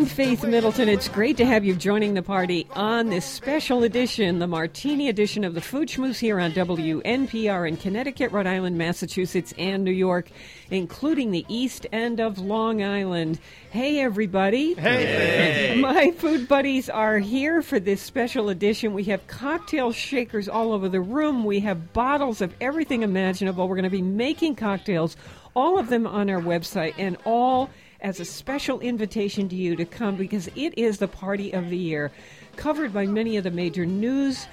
I'm Faith Middleton. It's great to have you joining the party on this special edition, the Martini edition of the Food Schmooze here on WNPR in Connecticut, Rhode Island, Massachusetts, and New York, including the East End of Long Island. Hey, everybody. Hey. My food buddies are here for this special edition. We have cocktail shakers all over the room. We have bottles of everything imaginable. We're going to be making cocktails, all of them on our website, and all as a special invitation to you to come because it is the party of the year, covered by many of the major news,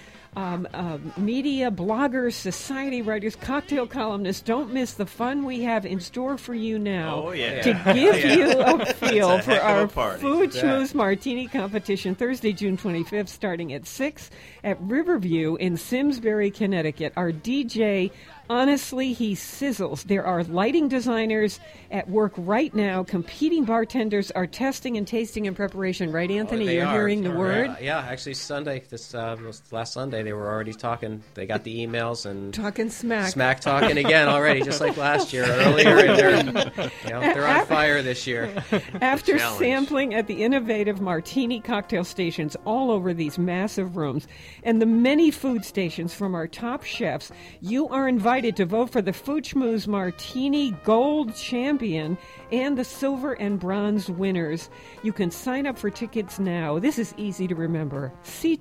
media, bloggers, society writers, cocktail columnists. Don't miss the fun we have in store for you now to give you a feel for our Food Schmooze Martini competition Thursday, June 25th, starting at 6 at Riverview in Simsbury, Connecticut. Our DJ, honestly, he sizzles. There are lighting designers at work right now. Competing bartenders are testing and tasting in preparation. Right, Anthony? You're hearing the word? Yeah, actually Sunday, this last Sunday, they were already talking. They got the emails and talking smack. Smack talking again already, just like last year earlier. And they're on fire this year. After sampling at the innovative Martini cocktail stations all over these massive rooms and the many food stations from our top chefs, you are invited to vote for the Food Schmooze Martini Gold Champion and the Silver and Bronze winners. You can sign up for tickets now. This is easy to remember.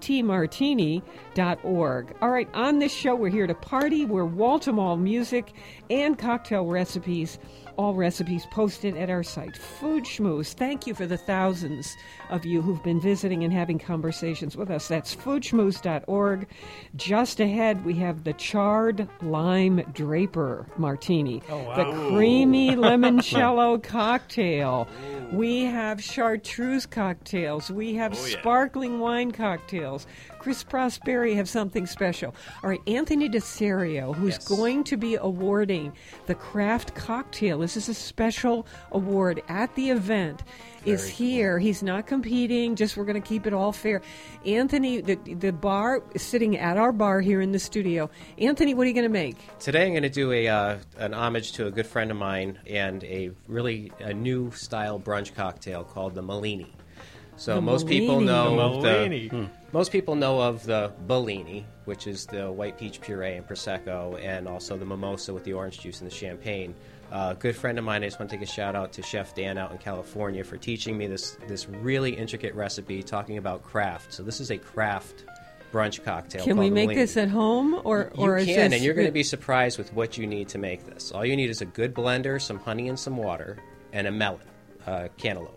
ctmartini.org. All right, on this show, we're here to party. We're wall-to-wall music and cocktail recipes. All recipes posted at our site, Food Schmooze. Thank you for the thousands of you who've been visiting and having conversations with us. That's foodschmooze.org. Just ahead, we have the Charred Lime Draper Martini, the Creamy Limoncello Cocktail. We have Chartreuse cocktails. We have sparkling wine cocktails. Chris Prosperi have something special. All right, Anthony DeSerio, who's going to be awarding the craft cocktail. This is a special award at the event. Is here. Cool. He's not competing. Just we're going to keep it all fair. Anthony, the bar is sitting at our bar here in the studio. Anthony, what are you going to make? Today I'm going to do an homage to a good friend of mine and a new style brunch cocktail called the Malini. So most people know most people know of the Bellini, which is the white peach puree and Prosecco, and also the mimosa with the orange juice and the champagne. A good friend of mine, I just want to take a shout out to Chef Dan out in California for teaching me this really intricate recipe talking about craft. So this is a craft brunch cocktail. Can we make this at home? Or you can, and you're going to be surprised with what you need to make this. All you need is a good blender, some honey and some water, and a melon, cantaloupe.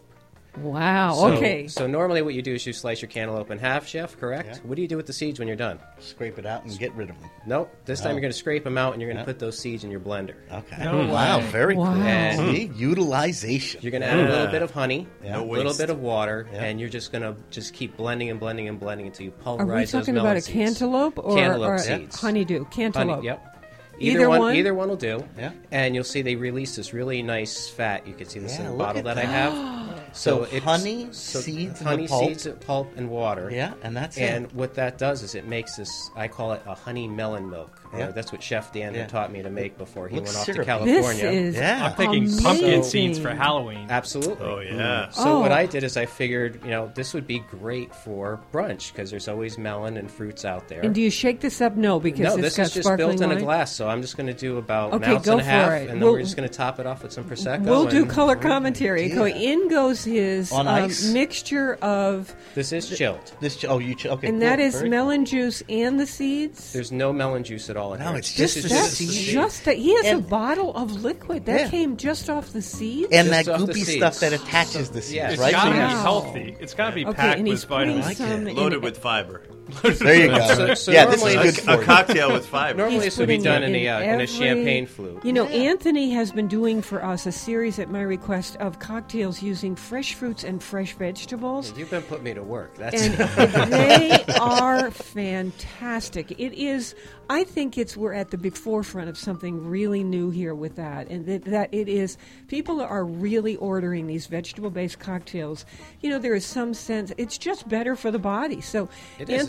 Wow, okay. So normally what you do is you slice your cantaloupe in half, Chef, correct? Yeah. What do you do with the seeds when you're done? Scrape it out and get rid of them. Nope. This time you're going to scrape them out and you're going to put those seeds in your blender. Okay. Oh, wow, very cool. And see, utilization. You're going to add a little bit of honey, a little bit of water, and you're just going to keep blending and blending and blending until you pulverize those melon seeds. Are we talking about a cantaloupe or seeds? Honeydew? Cantaloupe. Honey, yep. Either one? Either one will do. Yeah. And you'll see they release this really nice fat. You can see this in the bottle that I have. So honey, seeds, pulp, and water. Yeah, and that's it. And what that does is it makes this, I call it a honey melon milk. Yeah. That's what Chef Dan had taught me to make before he went off syrupy. to California. This is I'm thinking pumpkin seeds for Halloween. Absolutely. Oh, yeah. So what I did is I figured, this would be great for brunch because there's always melon and fruits out there. And do you shake this up? No, because this got is just sparkling built in wine? a glass. So I'm just going to do about an Okay, ounce go and a half, for it. and then we're just going to top it off with some Prosecco. We'll do color commentary. Yeah. So in goes his On ice? mixture of... This is chilled. Okay. And that is melon juice and the seeds? There's no melon juice at all in here. No, it's just the seeds. He has a bottle of liquid. That came just off the seeds? And Just that off the goopy seeds. stuff that attaches the seeds, Yes. It's right? got to be Wow. healthy. It's got to be Okay, packed and with he's putting vitamins. some in Loaded it. with fiber. There you go. So Yeah, this normally is good for A you. cocktail with fiber. Normally He's this would be putting done it in a every- champagne flute. Anthony has been doing for us a series at my request of cocktails using fresh fruits and fresh vegetables. You've been putting me to work. That's And they are fantastic. It is, I think we're at the forefront of something really new here with that. And that it is, people are really ordering these vegetable-based cocktails. There is some sense, it's just better for the body. So, It is.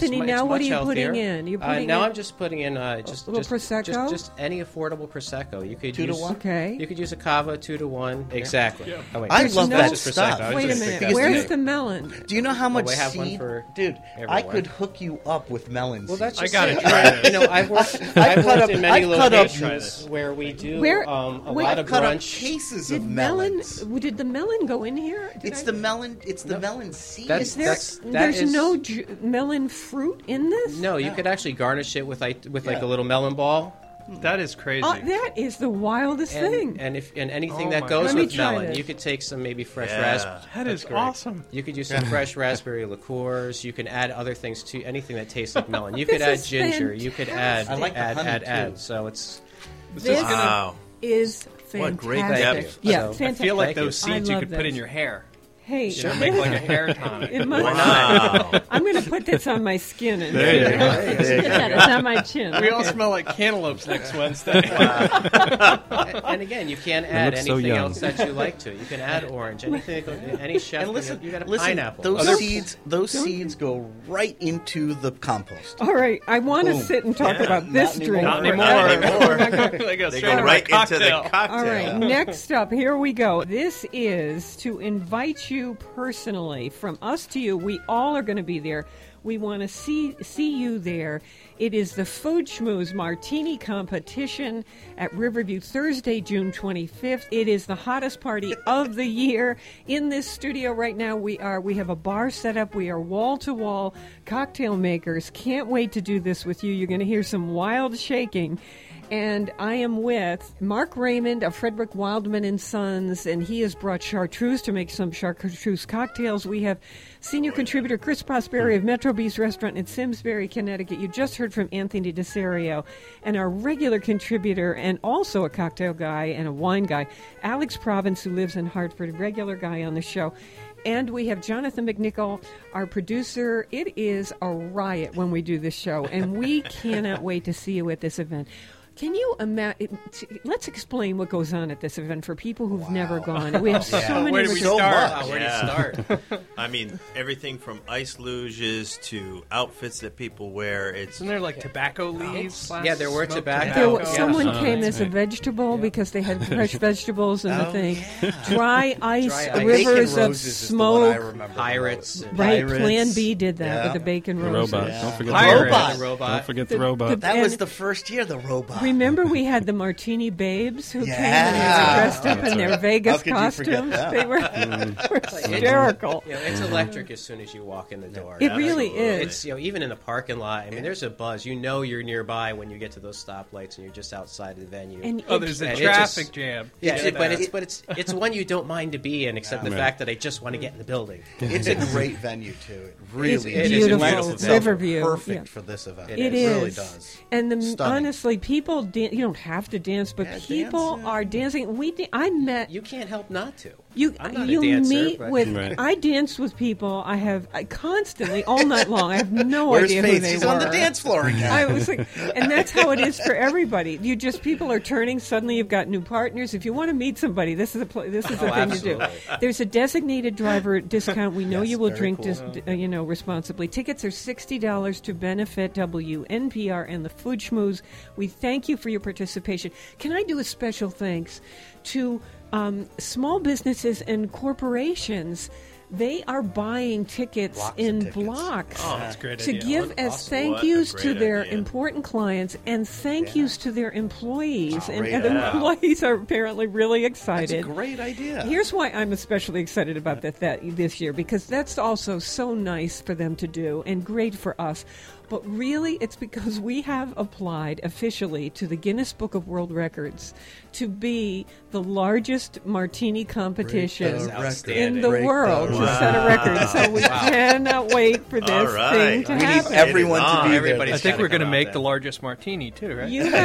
Anthony, it's now what are much you putting healthier. in? You're putting now in I'm just putting in just little Prosecco? just any affordable prosecco. You could 2 to use 1? Okay. You could use a cava 2 to 1. Exactly. Yeah. Oh, wait, I that's love no- that just stuff. Prosecco. Wait a Just minute. because Where's they- the melon? Do you know how much we have one seed? for Dude, I everyone. could hook you up with melon Well, seeds. that's I just gotta it. try this. You know, I've worked in many I've cut up- locations where we do Where- a where- lot of cut up brunch. cases Did of melon? melons. Did the melon go in here? It's the melon. It's the melon seed. Is there? There's no melon fruit in this. No, you could actually garnish it with like a little melon ball. That is crazy. That is the wildest thing. And anything Oh that my goes God. Let me with try melon, this. you could take some maybe fresh Yeah. raspberry. That is awesome. You could use some fresh raspberry liqueurs. You can add other things to anything that tastes like melon. You This could add is ginger. You could add I like the honey, add. too. So it's This Wow. is fantastic. What great depth. Yeah, So, I fantastic. I feel like Thank you. those seeds I you love could put in this. your hair. Hey, You know, make like a hair tonic. it must. Wow. I'm going to put this on my skin. And There you go. Yeah, it's on my chin. We all Okay. smell like cantaloupes next Wednesday. and again, you can add looks so anything young. else that you like to it. You can add orange, anything, any chef. And listen, you got a listen. pineapple. Those seeds go right into the compost. All right, I want to Boom. sit and talk Yeah. about this Not drink. anymore. Not forever. anymore. They go They straight go into right my into the cocktail. cocktail. All right, next up, here we go. This is to invite you personally, from us to you. We all are going to be there. We want to see you there. It is the Food Schmooze Martini Competition at Riverview, Thursday, June 25th. It is the hottest party of the year. In this studio right now, we have a bar set up. We are wall-to-wall cocktail makers. Can't wait to do this with you. You're going to hear some wild shaking. And I am with Mark Raymond of Frederick Wildman and Sons, and he has brought chartreuse to make some chartreuse cocktails. We have senior contributor Chris Prosperi of Metro Beast Restaurant in Simsbury, Connecticut. You just heard from Anthony DeSario, and our regular contributor and also a cocktail guy and a wine guy, Alex Province, who lives in Hartford, regular guy on the show. And we have Jonathan McNichol, our producer. It is a riot when we do this show, and we cannot wait to see you at this event. Can you imagine? Let's explain what goes on at this event for people who've never gone. We have so many. Where do we So start? much. Where do you Yeah. start? I mean, everything from ice luges to outfits that people wear. It's Isn't there like tobacco leaves? Yeah, there were Smoked tobacco. There, someone Yeah. came as a vegetable because they had fresh vegetables and the thing. Dry ice, Dry ice. rivers Bacon of roses is the one I smoke. remember. Pirates. And Right, Pirates. Plan B did that Yeah. with the bacon The roses. robot. Yeah. Don't forget Pirate. the robot. The robot. Don't forget the The- robot. That was And- the first year, the robot. Remember, we had the Martini Babes who came and Yeah. they were dressed up in their Vegas How could you forget costumes. that? They were hysterical. You know, it's electric as soon as you walk in the door. It really Absolutely. is. It's even in the parking lot. I mean, there's a buzz. You know you're nearby when you get to those stoplights and you're just outside the venue. And Oh, it- there's a And it traffic just- jam. yeah, it's- but it's one you don't mind to be in, except the Right. fact that I just want to get in the building. It's a great venue too. It really It's it is beautiful. beautiful. lends itself Riverview. perfect Yeah. for this event. It It really is. does. And Stunning. honestly, people you don't have to dance, but Yeah, people dance, are dancing. I met You can't help not to. you. I'm not a You dancer, meet but- with. Right. I dance with people. I constantly all night long. I have no Where's idea Faith? who they She's were. on the dance floor again. I was like, and that's how it is for everybody. People are turning. Suddenly, you've got new partners. If you want to meet somebody, this is a this is the thing to do. absolutely. There's a designated driver discount. We know Yes, you will very drink, cool. responsibly. Tickets are $60 to benefit WNPR and the Food Schmooze. We thank you for your participation. Can I do a special thanks to small businesses and corporations? They are buying tickets Blocks of in tickets. blocks Oh, that's a great to idea. give as Awesome. thank What a yous to great their idea. important clients and thank yous to their employees. And Great the idea. employees are apparently really That's a excited. great idea. Here's why I'm especially excited about that this year, because that's also so nice for them to do and great for us. But really, it's because we have applied officially to the Guinness Book of World Records to be the largest martini competition Break the record. in the Break the world to record. set a record. So we cannot wait for this All thing right. to We need happen. everyone to be there. Everybody's I think gotta we're going to come make out the then. largest martini too, right? You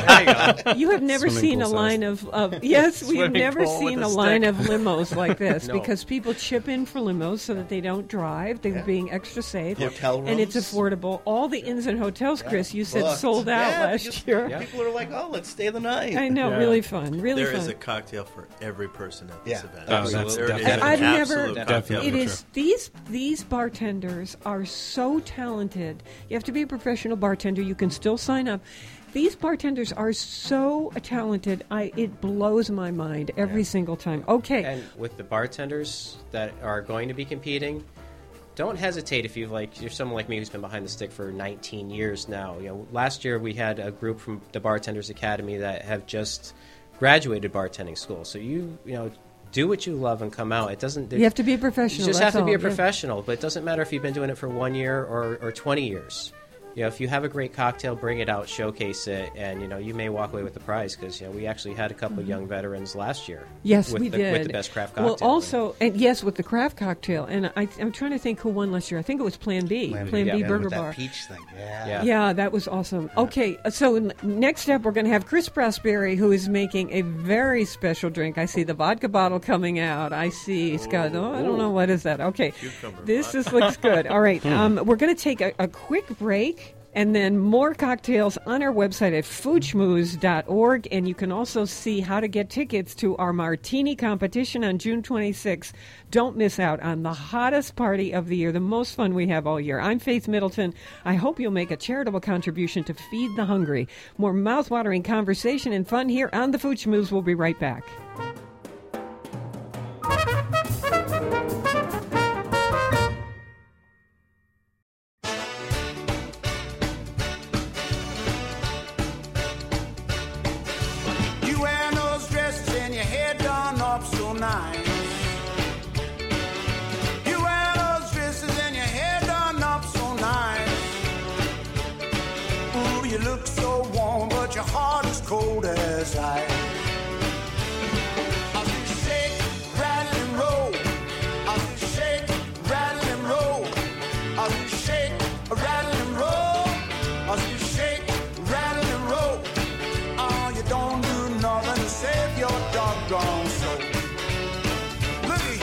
have, you have never Swimming seen a pool line of yes, we've Swimming never pool with seen a a line stick. of limos like this No. because people chip in for limos so that they don't drive. They're being extra safe. Hotel And it's rooms. affordable. All the inns and hotels, Chris, you said Booked. sold out Yeah, last because year. People are like, "Oh, let's stay the night." I know, Yeah. really fun, really There fun. is a cocktail for every person at this Yeah. event. Oh, that's There is definitely- an I've never- absolute Definitely. cocktail. It is these bartenders are so talented. You have to be a professional bartender. You can still sign up. These bartenders are so talented. It blows my mind every single time. Okay. And with the bartenders that are going to be competing, don't hesitate if you're someone like me who's been behind the stick for 19 years now. Last year we had a group from the Bartenders Academy that have just graduated bartending school. So you do what you love and come out. It doesn't. You have to be a professional. You just have to be a professional. But it doesn't matter if you've been doing it for 1 year or 20 years. If you have a great cocktail, bring it out, showcase it, and you may walk away with the prize because we actually had a couple of young veterans last year. Yes, we did with the best craft cocktail. Well, also, and yes, with the craft cocktail, and I'm trying to think who won last year. I think it was Plan B, Plan B Burger with Bar. That peach thing. Yeah, that was awesome. Okay, so next up, we're going to have Chris Prosperi, who is making a very special drink. I see the vodka bottle coming out. I see Scott. I don't know what is that. Okay, this looks good. All right, we're going to take a quick break. And then more cocktails on our website at foodschmooze.org. And you can also see how to get tickets to our martini competition on June 26th. Don't miss out on the hottest party of the year, the most fun we have all year. I'm Faith Middleton. I hope you'll make a charitable contribution to feed the hungry. More mouth-watering conversation and fun here on the Food Schmooze. We'll be right back. Cold as ice. I do shake, rattle and roll. I do shake, rattle and roll. I do shake, rattle and roll. I do shake, rattle and roll. Oh, you don't do nothing to save your doggone soul. Looky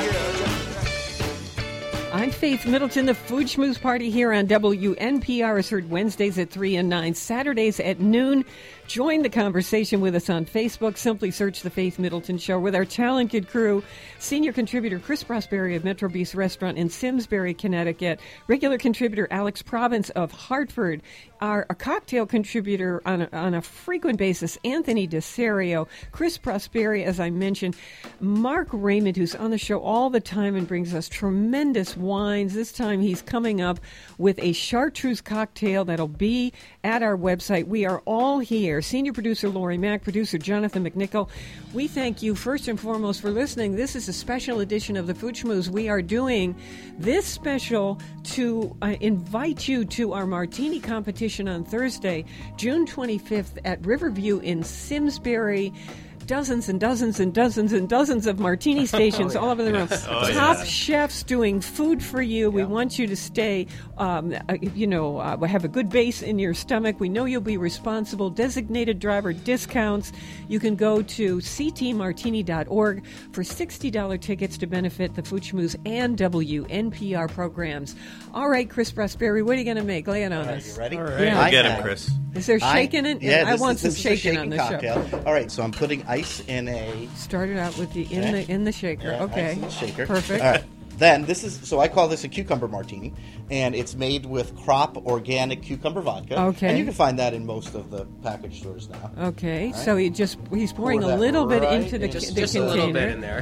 here. I'm Faith Middleton. The Food Schmooze Party here on WNPR is heard Wednesdays at 3 and 9, Saturdays at noon. Join the conversation with us on Facebook. Simply search The Faith Middleton Show with our talented crew. Senior contributor Chris Prosperi of Metro Beast Restaurant in Simsbury, Connecticut. Regular contributor Alex Province of Hartford. A cocktail contributor on a frequent basis, Anthony DeSerio. Chris Prosperi, as I mentioned. Mark Raymond, who's on the show all the time and brings us tremendous wines. This time he's coming up with a chartreuse cocktail that'll be at our website. We are all here. Senior producer Lori Mack, producer Jonathan McNichol. We thank you first and foremost for listening. This is a special edition of the Food Schmooze. We are doing this special to invite you to our martini competition on Thursday, June 25th at Riverview in Simsbury. Dozens and dozens and dozens and dozens of martini stations all over the room. Top chefs doing food for you. We want you to stay, have a good base in your stomach. We know you'll be responsible. Designated driver discounts. You can go to ctmartini.org for $60 tickets to benefit the Food Schmooze and WNPR programs. All right, Chris Prosperi, what are you going to make? Lay it on us. You ready? All right. Yeah. Get him, Chris. Is there shaking in? Yeah, I want some shaking on the cocktail. show. All right, so I'm putting ice in a... Started out with the in the shaker. Yeah, okay. ice in the shaker. Perfect. All right. Then I call this a cucumber martini, and it's made with crop organic cucumber vodka. Okay. And you can find that in most of the package stores now. Okay. Right. So he's pouring Pour a little bit right into the Just container. a little bit in there.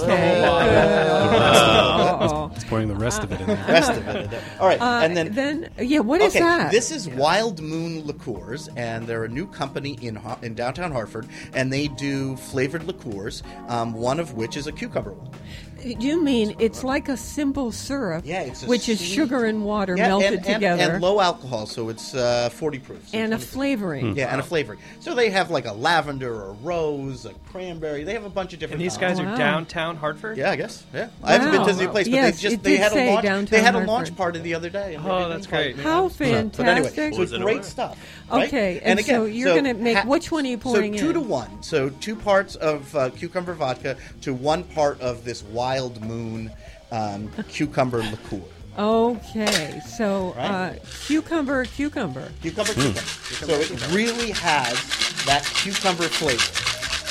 Okay. It's pouring the rest of it in there. Rest of it in there. All right. And then what is that? This is Wild Moon Liqueurs, and they're a new company in downtown Hartford, and they do flavored liqueurs, one of which is a cucumber one. You mean it's like a simple syrup, which is sweet, sugar and water melted together. And low alcohol, so it's 40 proof. So and a flavoring. Yeah, and a flavoring. So they have like a lavender or a rose, a cranberry. They have a bunch of different. And these guys are downtown Hartford? Yeah, I guess. Yeah. I haven't been to the new place, but they had a launch party the other day. Oh, that's great. How fantastic. But anyway, so it's great stuff. Right? Okay, and again, so you're going to make, which one are you pouring in? So 2 to 1. So 2 parts of cucumber vodka to 1 part of this Wild Moon cucumber liqueur. Okay, so cucumber. Cucumber. So it really has that cucumber flavor.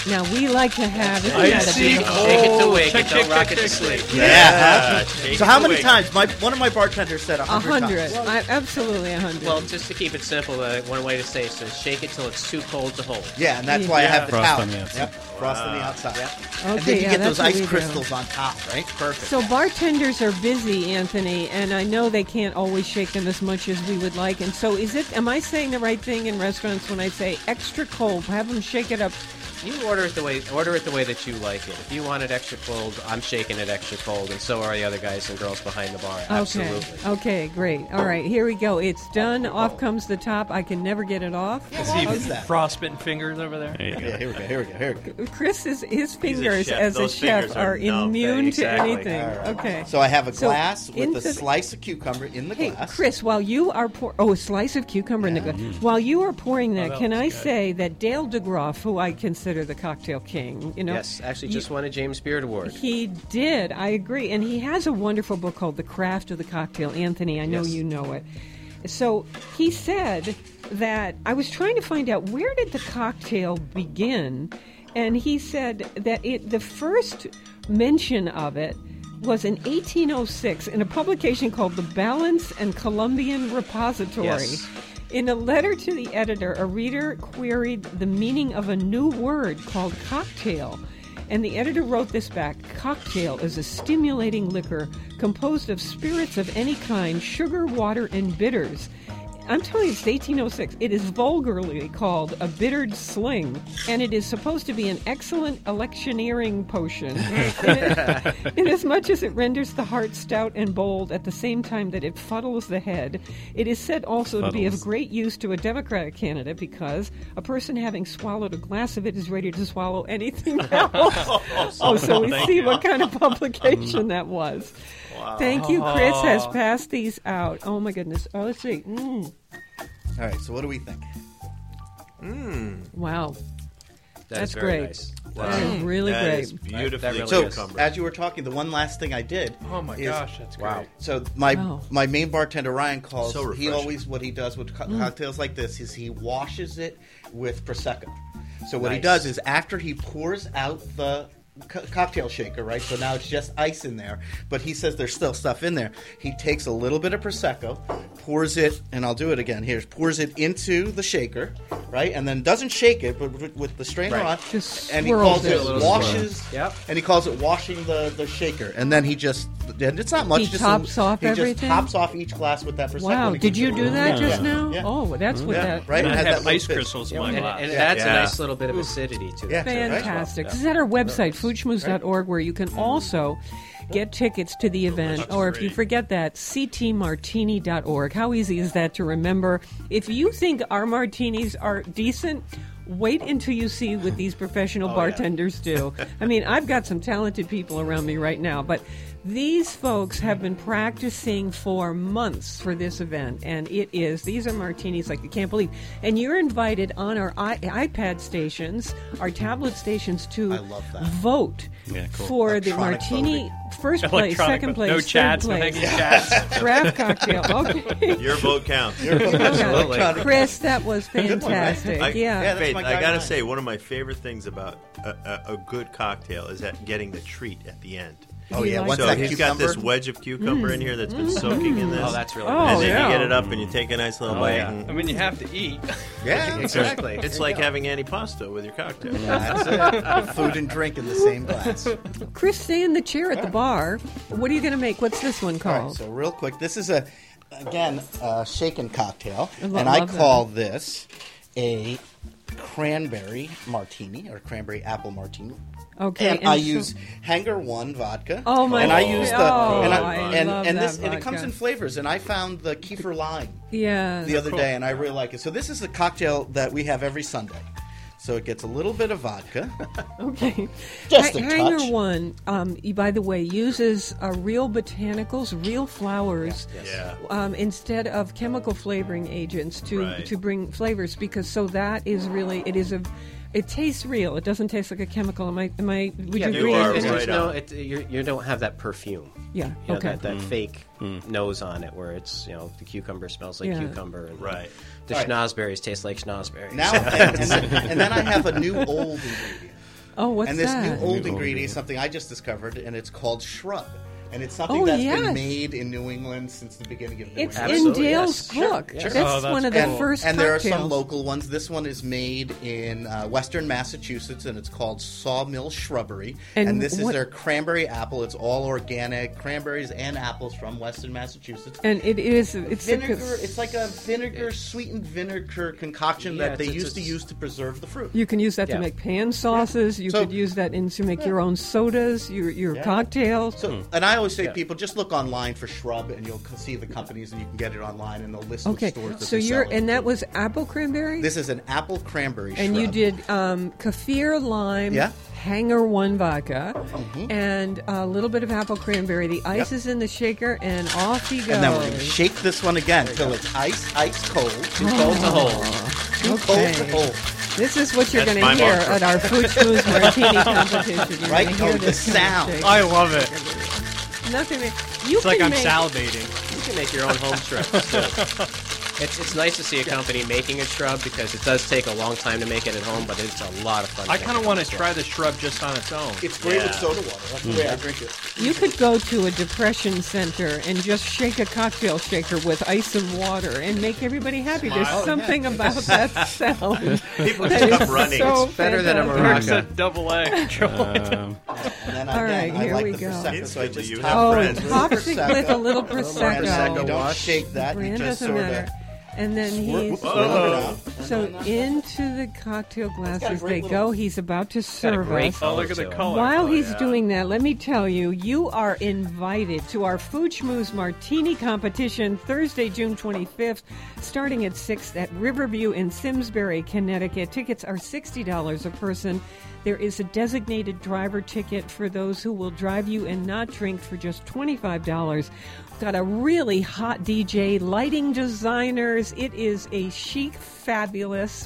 Now, we like to have it. Shake it to wake it, don't rock it to sleep. Yeah. Shake So it how many away. times? One of my bartenders said 100 100. times. Absolutely 100. Well, just to keep it simple, one way to say it is shake it till it's too cold to hold. Yeah, and that's why I have the Frost towel. on the outside. Yep, frost on the outside. okay, And then you get that's those what ice we do. crystals on top, right? Perfect. So bartenders are busy, Anthony, and I know they can't always shake them as much as we would like. And so am I saying the right thing in restaurants when I say extra cold, have them shake it up? You order it the way that you like it. If you want it extra cold, I'm shaking it extra cold, and so are the other guys and girls behind the bar. Absolutely. Okay, great. All right, here we go. It's done. Off comes the top. I can never get it off. How's that? Frostbitten fingers over there. There you go. Yeah, here we go. Chris, his fingers chef. as a Those chef fingers are are numb. immune Exactly. to anything. All right. Okay. So I have a So glass with into a the- slice of cucumber in the Hey, glass. Chris, while you are a slice of cucumber in the glass. While you are pouring that, can I say that Dale DeGroff, who I consider the cocktail king, Yes, actually just won a James Beard Award. He did. I agree. And he has a wonderful book called The Craft of the Cocktail. Anthony, I know Yes. you know it. So he said that I was trying to find out where did the cocktail begin, and he said that the first mention of it was in 1806 in a publication called The Balance and Columbian Repository. Yes. In a letter to the editor, a reader queried the meaning of a new word called cocktail. And the editor wrote this back: cocktail is a stimulating liquor composed of spirits of any kind, sugar, water, and bitters. I'm telling you, it's 1806. It is vulgarly called a bittered sling, and it is supposed to be an excellent electioneering potion, inasmuch as it renders the heart stout and bold at the same time that it fuddles the head. It is said also to be of great use to a Democratic candidate because a person having swallowed a glass of it is ready to swallow anything else. So we see what kind of publication that was. Wow. Thank you. Chris has passed these out. Oh, my goodness. Oh, let's see. All right, so what do we think? Wow. That's great. very nice. That is really That great. is beautifully That really So, is. cucumber. as you were talking, the one last thing I did. Oh my is- gosh, that's great. Wow. So Wow. my main bartender Ryan calls. So he refreshing. always what he does with cocktails like this is he washes it with prosecco. So what he Nice. does is after he pours out the cocktail shaker, right? So now it's just ice in there, but he says there's still stuff in there. He takes a little bit of prosecco, pours it, and I'll do it again. Here, pours it into the shaker, right? And then doesn't shake it, but with the strainer Right. on, Just and he swirls calls it. it A little washes. swirl. Yep. And he calls it washing the shaker, and then he just and it's not much. He just tops off he everything? Just tops off each glass with that prosecco. Wow. and he Did keeps you it do rolling. that just Yeah. now? Yeah. Oh, that's what Yeah, that. right? I It has have that ice little crystals in my And glass. it adds Yeah. a nice little bit of acidity to it. Yeah. Fantastic. This is at our website, foodschmooze.org, where you can also get tickets to the event. Or if you forget that, ctmartini.org. How easy is that to remember? If you think our martinis are decent, wait until you see what these professional bartenders do. I mean, I've got some talented people around me right now, but these folks have been practicing for months for this event, and these are martinis like you can't believe. And you're invited on our iPad stations, our tablet stations, to I love that. vote Yeah, cool. for the Electronic martini first place, Electronic, second but place, no third chats, no place, hanging chats. draft cocktail. Okay. Your vote counts. Absolutely. Chris, that was fantastic. I, yeah. that's Faith, my I guy gotta Ryan. say, one of my favorite things about a good cocktail is that getting the treat at the end. Oh yeah, like once So that he's got this cucumber. wedge of cucumber in here that's been soaking in this. Oh, that's really Oh, nice. and then yeah. you get it up and you take a nice little bite. yeah. And I mean, you have to eat. Yeah, Exactly. it's like having antipasto with your cocktail. That's it. Food and drink in the same glass. Chris, stay in the chair at the bar. What are you going to make? What's this one All called? right, so real quick, this is a shaken cocktail, I and I love that. call this a cranberry martini or cranberry apple martini. Okay, And I so- use Hanger One vodka. Oh, my And I God. use the Oh, and, I and, love and that this and it comes vodka. in flavors. And I found the kefir lime Yeah. the other day, and I really like it. So this is a cocktail that we have every Sunday. So it gets a little bit of vodka. Okay. Just a Hanger touch. One, by the way, uses real botanicals, real flowers, Yeah. instead of chemical flavoring agents Right. to bring flavors. Because so that is really it tastes real. It doesn't taste like a chemical. Would you you agree? are And right there's on. you don't have that perfume. Yeah. You know, Okay. that fake nose on it where it's, the cucumber smells like Yeah. cucumber. And Right. The All right. schnozberries taste like schnozberries. Now and then I have a new old ingredient. Oh, what's and this that? new old New ingredient is something I just discovered, and it's called shrub. And it's something that's been made in New England since the beginning of New It's England. in Dale's book. Sure. That's one of the first And there are cocktails. some local ones. This one is made in Western Massachusetts, and it's called Sawmill Shrubbery. And this is what- their cranberry apple. It's all organic cranberries and apples from Western Massachusetts. And it's Vinegar. It's like a sweetened vinegar concoction Yeah, that they it's- used to use to preserve the fruit. You can use that to make pan sauces. You So- could use that to make your own sodas, your cocktails. So, and I always say, people, just look online for shrub, and you'll see the companies, and you can get it online, and they'll list the Okay, stores that so they you're sell it. and that was apple cranberry. This is an apple cranberry and you shrub. did kaffir lime, Yeah. Hanger 1 vodka, and a little bit of apple cranberry. The ice is in the shaker, and off he goes. And then we're going to shake this one again until it's ice cold. Too cold to hold. Too cold to hold. This is what you're That's going to my hear mantra. at our Food Schmooze Martini competition. You're Right? gonna hear Oh, the this kind of sound. shake. I love it. Nothing. You It's like can I'm make, salivating. You can make your own home shrubs too. It's nice to see a company making a shrub because it does take a long time to make it at home, but it's a lot of fun. I kind of want to to try the shrub just on its own. It's great with Yeah. soda water. That's the way I drink it. You could go to a depression center and just shake a cocktail shaker with ice and water and make everybody happy. There's something about that sound. People that just is come running. so It's better than a fantastic. maraca. It's a double A. And then All right, I here like we the go. Prosecco, so I Instantly just you top have Oh, friends. tops it with a little Prosecco. Prosecco. You don't wash. shake that. You Brand just doesn't sort matter. of And then he's swirl it around. so into the cocktail glasses great they little- go. He's about to Got a serve great us. color Oh, look at the to it. color. While Oh, he's yeah. doing that, let me tell you, you are invited to our Food Schmooze Martini competition Thursday, June 25th, starting at 6 at Riverview in Simsbury, Connecticut. Tickets are $60 a person. There is a designated driver ticket for those who will drive you and not drink for just $25. Got a really hot DJ, lighting designers. It is a chic, fabulous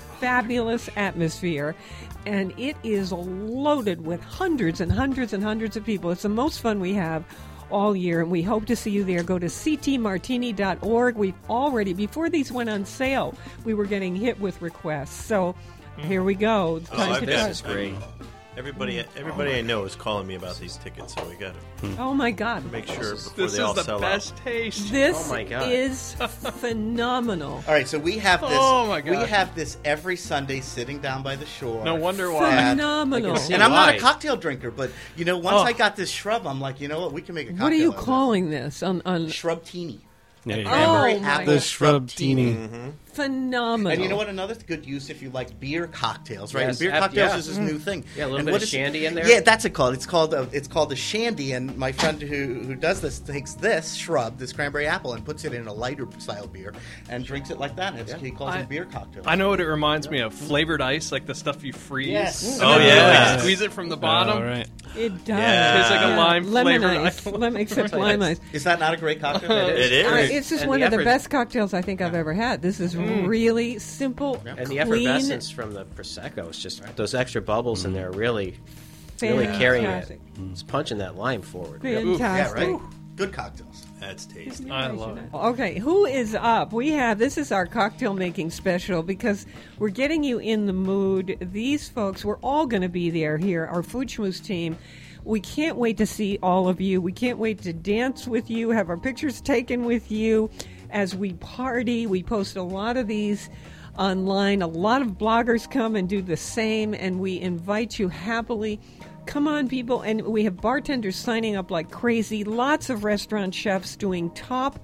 atmosphere. And it is loaded with hundreds and hundreds and hundreds of people. It's the most fun we have all year, and we hope to see you there. Go to ctmartini.org. We've already, before these went on sale, we were getting hit with requests. So here we go. It's time I've to This got- is great. Everybody I know is calling me about these tickets, so we got to Oh my God. make sure before This they is all the sell best out. taste. This Oh my God. is phenomenal. All right, so we have this. Oh, my We God. have this every Sunday, sitting down by the shore. No wonder why. Phenomenal. I can see And I'm not why. a cocktail drinker, but once Oh. I got this shrub, I'm like, you know what? We can make a cocktail. What are you out of calling this? On this. Shrub-tini. There you go. Cranberry Oh, my apple God. The shrub-tini. phenomenal. And you know what? Another good use if you like beer cocktails, right? Yes, beer yeah. cocktails is this new thing. Yeah, a little And bit what of is- shandy in there. Yeah, that's it called. It's called a shandy. And my friend who does this takes this shrub, this cranberry apple, and puts it in a lighter style beer and drinks it like that. And he calls it beer cocktail. I know what it reminds me of. Flavored ice, like the stuff you freeze. Yes. Oh, And then you, yeah. like, squeeze it from the bottom. All right. It does. Yeah. Tastes like a lime lemon flavored ice. ice. Except lime ice. Is that not a great cocktail? It is. It's just And one the of the effort- best cocktails I think I've ever had. This is really simple, And the clean, effervescence from the Prosecco is just those extra bubbles in there really carrying it. fantastic. It's punching that lime forward. Yeah, Fantastic. right. Good cocktails. That's tasty. I love it. Okay, who is up? This is our cocktail making special because we're getting you in the mood. These folks, we're all going to be there here, our Food Schmooze team. We can't wait to see all of you. We can't wait to dance with you, have our pictures taken with you as we party. We post a lot of these online. A lot of bloggers come and do the same, and we invite you happily. Come on, people. And we have bartenders signing up like crazy. Lots of restaurant chefs doing top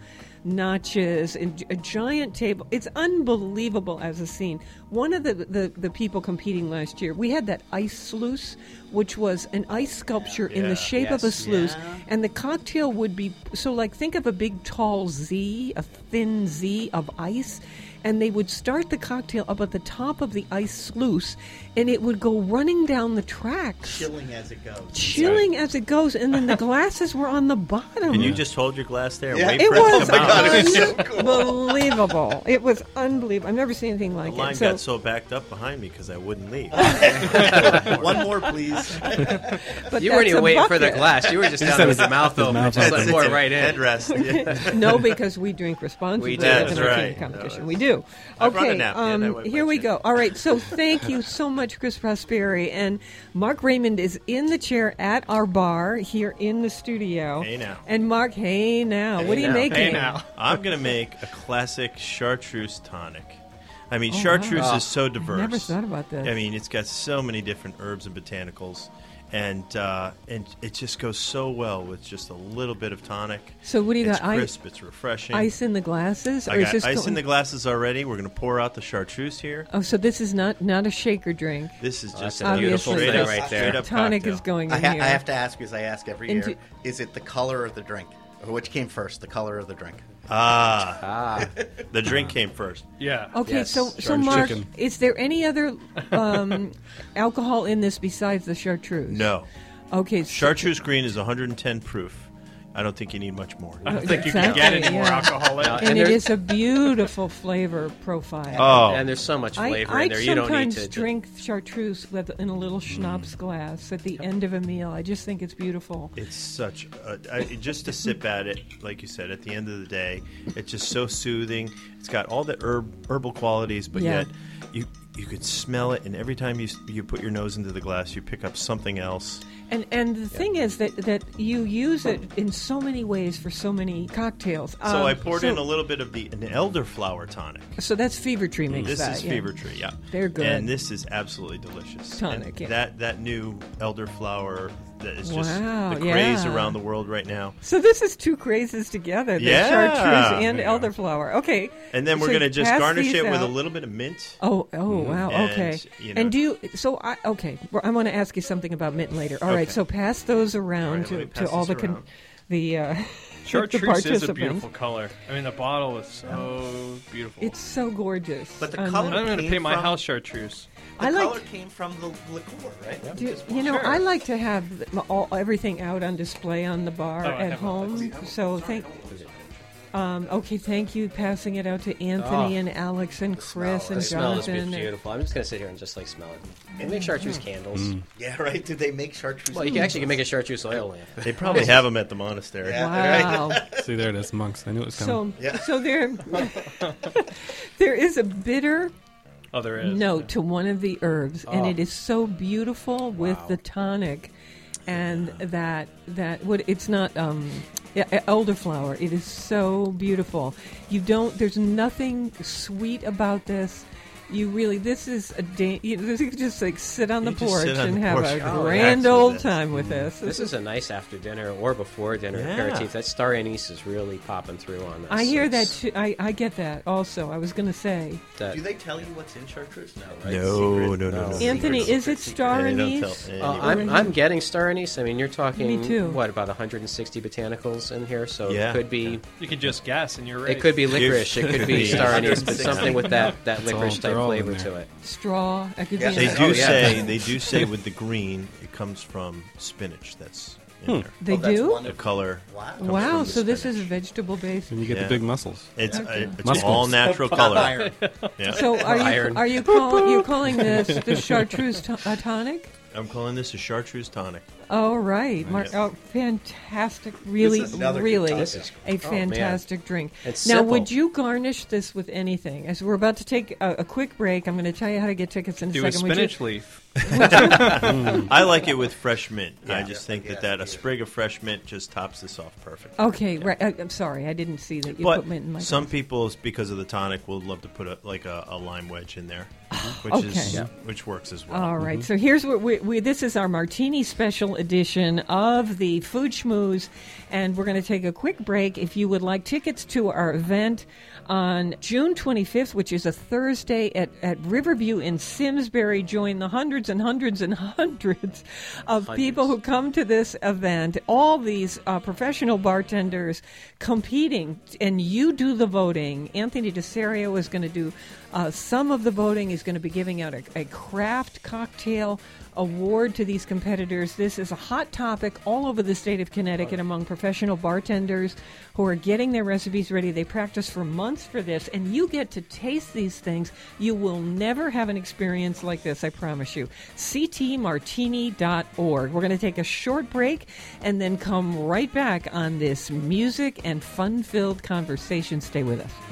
notches and a giant table. It's unbelievable as a scene. One of the people competing last year, we had that ice sluice, which was an ice sculpture in the shape of a sluice. And the cocktail would be, so like think of a big tall Z, a thin Z of ice. And they would start the cocktail up at the top of the ice sluice, and it would go running down the tracks. Chilling as it goes. Chilling as it goes, and then the glasses were on the bottom. And you just hold your glass there and Yeah. wait It for it was to come out. thought it was so cool. Unbelievable. It was unbelievable. I've never seen anything like The line it. got so backed up behind me because I wouldn't leave. One more, please. But You weren't that's even a waiting for the bucket. glass. You were just down there with your mouth open. mouth Just open. let pour right in. Headrest. Yeah. No, because we drink responsibly We do. at That's the martini right. competition. No, We do. I brought a Okay, napkin. I wiped here my we chin. go. All right, so thank you so much, Chris Prosperi. And Mark Raymond is in the chair at our bar here in the studio. Hey now. And Mark, hey now. Hey What are you now. making? Hey now. I'm going to make a classic chartreuse tonic. I mean, chartreuse is so diverse. I never thought about this. I mean, it's got so many different herbs and botanicals, and it just goes so well with just a little bit of tonic. So what do you It's got? crisp. It's refreshing. Ice in the glasses? I Or is got this ice go- in the glasses already. We're going to pour out the chartreuse here. Oh, so this is not a shaker drink. This is just that's a beautiful straight thing up, right there. straight up Tonic cocktail. is going I, in I here. have to ask, as I ask every Into- year, is it the color of the drink? Or which came first, the color of the drink? The drink came first. Yeah. Okay, Yes. so Chartreuse Mark, chicken. is there any other alcohol in this besides the chartreuse? No. Okay, so, Chartreuse green is 110 proof. I don't think you need much more. I don't think you can get any more alcohol in. And it there's- is a beautiful flavor profile. Oh, And there's so much flavor I in there. You don't need sometimes to drink chartreuse in a little schnapps glass at the end of a meal. I just think it's beautiful. it's such just to sip at it, like you said, at the end of the day, it's just so soothing. It's got all the herbal qualities, but Yeah. yet you could smell it, and every time you put your nose into the glass, you pick up something else. And the thing is that you use it in so many ways for so many cocktails. So I poured in a little bit of an elderflower tonic. So that's Fever Tree makes This that. is yeah. Fever Tree, yeah. They're good. And this is absolutely delicious. Tonic, And yeah. that new elderflower that is just Wow, the craze yeah. around the world right now. So this is two crazes together: the Yeah. chartreuse and Yeah. elderflower. Okay, And then we're So going to just pass garnish these it with a out. little bit of mint. Oh, wow. And, Okay. you know- And do you? So okay. Well, I want to ask you something about mint later. All right. Okay. So pass those around All right, let to me pass all the this around. the Chartreuse participants. is a beautiful color. I mean, the bottle is so beautiful. It's so gorgeous. But the On color- I'm going to came paint my from- house chartreuse. The I like- color came from the liqueur, right? You know, I like to have everything out on display on the bar I at have home. So okay, thank you. Passing it out to Anthony and Alex and Chris The and smell is Jonathan. beautiful. I'm just going to sit here and just smell it. And make chartreuse candles. Yeah, right. Did they make chartreuse? Well, you can actually make a chartreuse oil lamp. They probably have them at the monastery. Yeah. Wow. See, there it is, monks. I knew it was coming. So there, there is a bitter Oh, there is. note to one of the herbs, and it is so beautiful with the tonic, and that it's not elderflower. It is so beautiful. There's nothing sweet about this. You really, this is you could just like sit on the You just porch sit on and the have porch a and grand relax with old this. time with this. This is a nice after dinner or before dinner Yeah. aperitif. That star anise is really popping through on this. I hear that It's- too. I get that also. I was going to say, that- Do they tell you what's in chartreuse? No, right? No, Secret. no. Anthony, is it star They don't anise? tell I'm getting star anise. I mean, you're talking Me too. what about 160 botanicals in here? So Yeah. it could be You can just guess, and you're right. it could be licorice. It could be star anise, but 160. something with that licorice type they're all in flavor there. to it. straw. I could Yeah. be They in do Oh, yeah. they do say with the green, it comes from spinach. That's in there. They Oh, that's do? The wonderful. color. Wow. comes Wow, from the so this is spinach. vegetable based. And you get Yeah. the big muscles. It's Muscles. all natural color. Iron. Yeah. So Iron. are you calling this the chartreuse tonic? I'm calling this a chartreuse tonic. Oh right, Yes. oh fantastic! Really, This is another good really, topic. This is- a man. fantastic drink. It's Now, simple. would you garnish this with anything? As we're about to take a quick break, I'm going to tell you how to get tickets in a Do a second. Would you- spinach leaf. I like it with fresh mint. I just think yeah, that a yeah. sprig of fresh mint just tops this off perfect. Okay, right. I'm sorry, I didn't see that you But put mint in my. some glass. people, because of the tonic, will love to put a lime wedge in there, which Okay. is Yeah. which works as well. All right, so here's what this is our martini special edition of the Food Schmooze, and we're going to take a quick break. If you would like tickets to our event on June 25th, which is a Thursday at Riverview in Simsbury, join the hundreds and hundreds and hundreds of people who come to this event, all these professional bartenders competing, and you do the voting. Anthony DeSerio is going to do some of the voting. He's going to be giving out a craft cocktail award to these competitors. This is a hot topic all over the state of Connecticut among professional bartenders who are getting their recipes ready. They practice for months for this, and you get to taste these things. You will never have an experience like this, I promise you. ctmartini.org. We're going to take a short break and then come right back on this music and fun-filled conversation. Stay with us.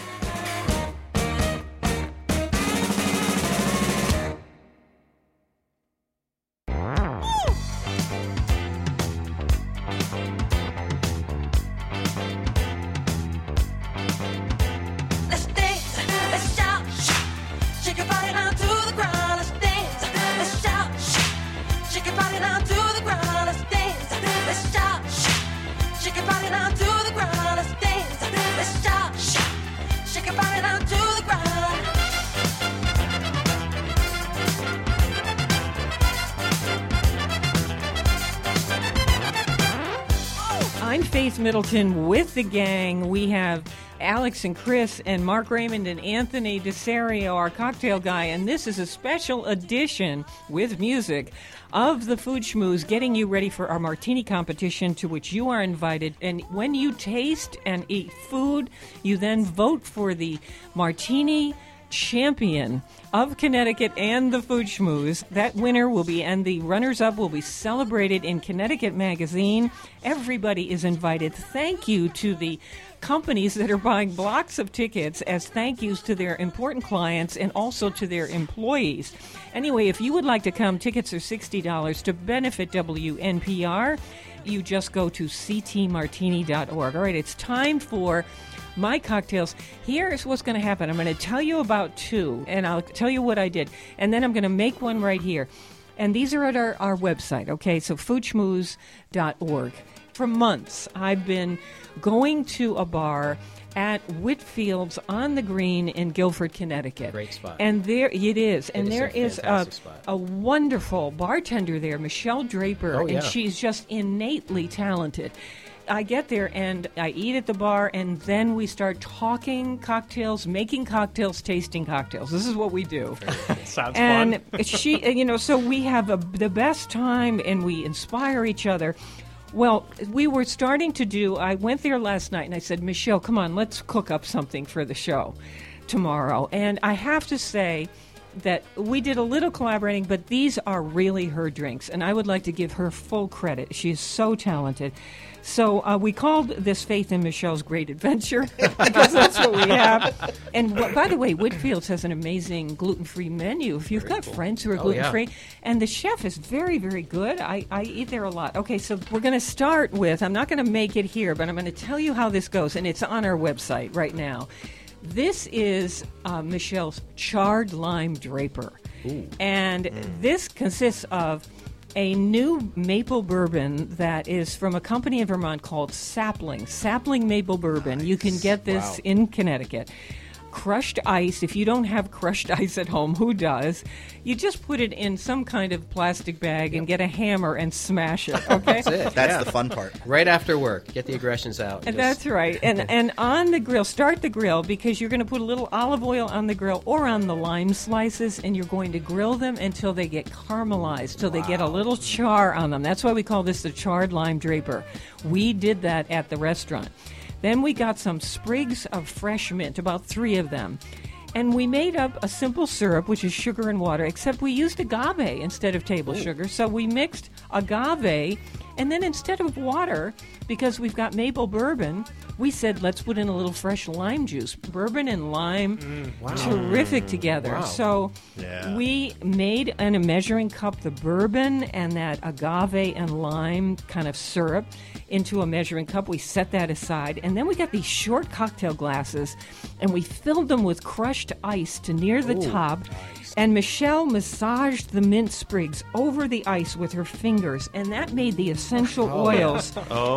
I'm Faith Middleton with the gang. We have Alex and Chris and Mark Raymond and Anthony DeSario, our cocktail guy, and this is a special edition with music of the Food Schmooze, getting you ready for our martini competition to which you are invited. And when you taste and eat food, you then vote for the martini champion of Connecticut and the Food Schmooze. That winner will be, and the runners-up will be celebrated in Connecticut Magazine. Everybody is invited. Thank you to the companies that are buying blocks of tickets as thank yous to their important clients and also to their employees. Anyway, if you would like to come, tickets are $60 to benefit WNPR. You just go to ctmartini.org. All right, it's time for my cocktails. Here's what's going to happen. I'm going to tell you about two, and I'll tell you what I did. And then I'm going to make one right here. And these are at our website, okay? So foodschmooze.org. For months, I've been going to a bar at Whitfield's on the Green in Guilford, Connecticut. Great spot. And there it is. And there is a spot. wonderful bartender there, Michelle Draper. Oh, yeah. And she's just innately talented. I get there and I eat at the bar, and then we start talking cocktails, making cocktails, tasting cocktails. This is what we do. Sounds and fun. so we have the best time, and we inspire each other. Well, we were starting to do, I went there last night and I said, Michelle, come on, let's cook up something for the show tomorrow. And I have to say that we did a little collaborating, but these are really her drinks, and I would like to give her full credit. She is so talented. So we called this Faith and Michelle's Great Adventure because that's what we have. And by the way, Whitfield's has an amazing gluten-free menu. If you've got friends who are gluten-free, and the chef is very, very good. I eat there a lot. Okay, so we're going to start with, I'm not going to make it here, but I'm going to tell you how this goes, and it's on our website right now. This is Michelle's Charred Lime Draper. Ooh. And this consists of a new maple bourbon that is from a company in Vermont called Sapling Maple Bourbon. Nice. You can get this in Connecticut. Crushed ice. If you don't have crushed ice at home, who does? You just put it in some kind of plastic bag and get a hammer and smash it, okay? That's it. That's the fun part. Right after work. Get the aggressions out. And that's right. And on the grill, start the grill, because you're going to put a little olive oil on the grill or on the lime slices, and you're going to grill them until they get caramelized, till they get a little char on them. That's why we call this the Charred Lime Draper. We did that at the restaurant. Then we got some sprigs of fresh mint, about 3 of them. And we made up a simple syrup, which is sugar and water, except we used agave instead of table sugar. So we mixed agave, and then instead of water, because we've got maple bourbon, we said, let's put in a little fresh lime juice. Bourbon and lime, terrific together. Wow. So we made in a measuring cup the bourbon and that agave and lime kind of syrup into a measuring cup. We set that aside. And then we got these short cocktail glasses, and we filled them with crushed ice to near the top. Nice. And Michelle massaged the mint sprigs over the ice with her fingers, and that made the essential oils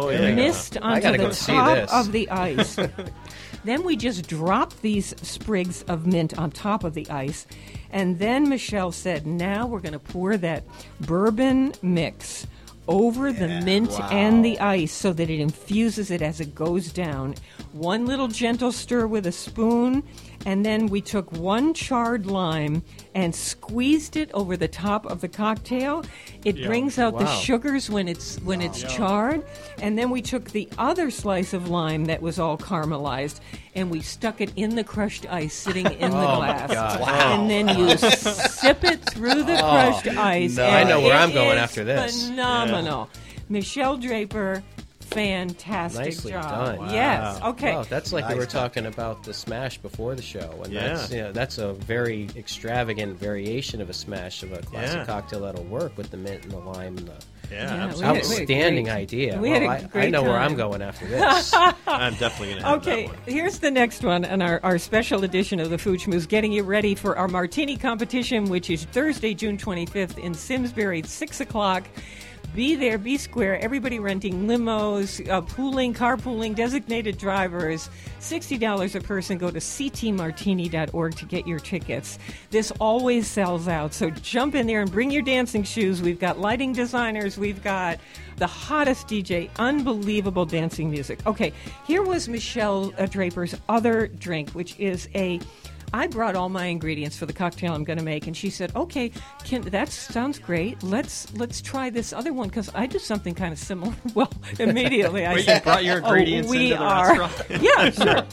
mist onto the top of the ice. Then we just dropped these sprigs of mint on top of the ice, and then Michelle said, now we're going to pour that bourbon mix over the mint and the ice so that it infuses it as it goes down. One little gentle stir with a spoon, and then we took one charred lime and squeezed it over the top of the cocktail. It brings out the sugars when it's charred, and then we took the other slice of lime that was all caramelized, and we stuck it in the crushed ice sitting in the glass. And then you sip it through the crushed ice. No. And I know where I'm going is after this. Phenomenal. Michelle Draper, fantastic Nicely job. done. Wow. Yes. Okay. Wow, that's like we Nice were stuff. talking about the smash before the show, and Yeah. that's a very extravagant variation of a smash of a classic Yeah. cocktail that'll work with the mint and the lime and the Yeah, Yeah, absolutely. we had a outstanding great- idea. we had a I great know where time. I'm going after this. I'm definitely going to have Okay, that one. here's the next one in our special edition of the Food Schmooze, getting you ready for our martini competition, which is Thursday, June 25th in Simsbury at 6 o'clock. Be there, be square. Everybody renting limos, carpooling, designated drivers. $60 a person. Go to ctmartini.org to get your tickets. This always sells out, so jump in there and bring your dancing shoes. We've got lighting designers. We've got the hottest DJ, unbelievable dancing music. Okay, here was Michelle Draper's other drink, which is I brought all my ingredients for the cocktail I'm going to make, and she said, "Okay, that sounds great. Let's try this other one because I do something kind of similar." Well, immediately I Wait, said, you brought your ingredients we into the are. restaurant? Yeah, sure.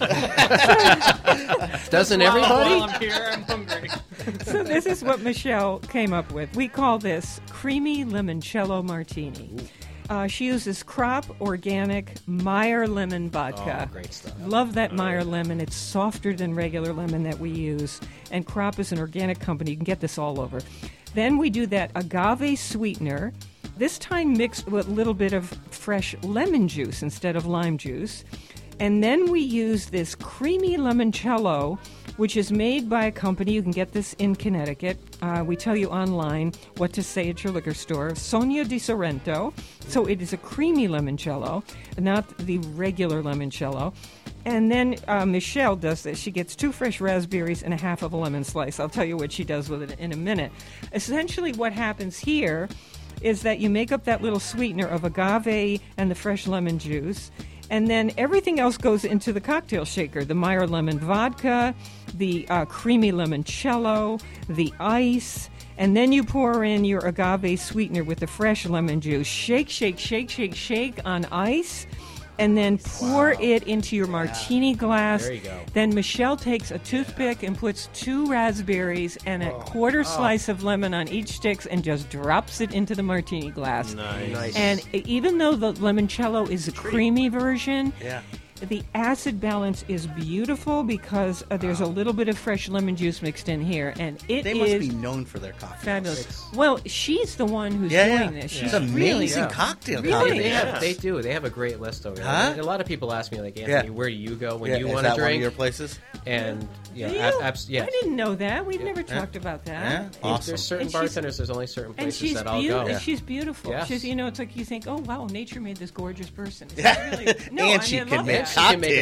Doesn't everybody? While I'm here, I'm hungry. So this is what Michelle came up with. We call this creamy limoncello martini. She uses crop organic Meyer lemon vodka. Oh, great stuff. Love that Meyer lemon. It's softer than regular lemon that we use. And Crop is an organic company. You can get this all over. Then we do that agave sweetener, this time mixed with a little bit of fresh lemon juice instead of lime juice. And then we use this creamy limoncello, which is made by a company. You can get this in Connecticut. We tell you online what to say at your liquor store. Sonia Di Sorrento. So it is a creamy limoncello, not the regular limoncello. And then Michelle does this. She gets 2 fresh raspberries and a half of a lemon slice. I'll tell you what she does with it in a minute. Essentially what happens here is that you make up that little sweetener of agave and the fresh lemon juice. And then everything else goes into the cocktail shaker. The Meyer lemon vodka, the creamy limoncello, the ice. And then you pour in your agave sweetener with the fresh lemon juice. Shake, shake, shake, shake, shake on ice. And then pour it into your martini glass. There you go. Then Michelle takes a toothpick and puts 2 raspberries and a quarter slice of lemon on each stick and just drops it into the martini glass. Nice. And even though the limoncello is a creamy version, Yeah. the acid balance is beautiful because there's a little bit of fresh lemon juice mixed in here, and it They must is be known for their cocktails. fabulous. Well, she's the one who's doing this. She's She's an really, amazing cocktail. Really? company. They do. They have a great list over there. Huh? A lot of people ask me, like, Anthony, Yeah. where do you go when Yeah, you is want that to one of drink? your places? And Do yeah, you? yes. I didn't know that. We've never talked about that. Yeah, awesome. There's certain And she's- bartenders. There's only certain And places she's that I'll beautiful. go. She's beautiful. Yes. She's, it's like you think, oh wow, nature made this gorgeous person. It's really, no, And I she mean, can love make that. She can make a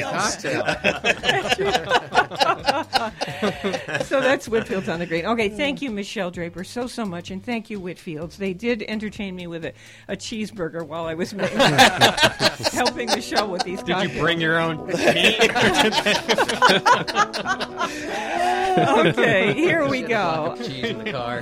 cocktail. So that's Whitfields on the Green. Okay, thank you, Michelle Draper, so much, and thank you, Whitfields. They did entertain me with a cheeseburger while I was helping Michelle with these Did cocktails. you bring your own meat? Okay, here we go. Cheese in the car.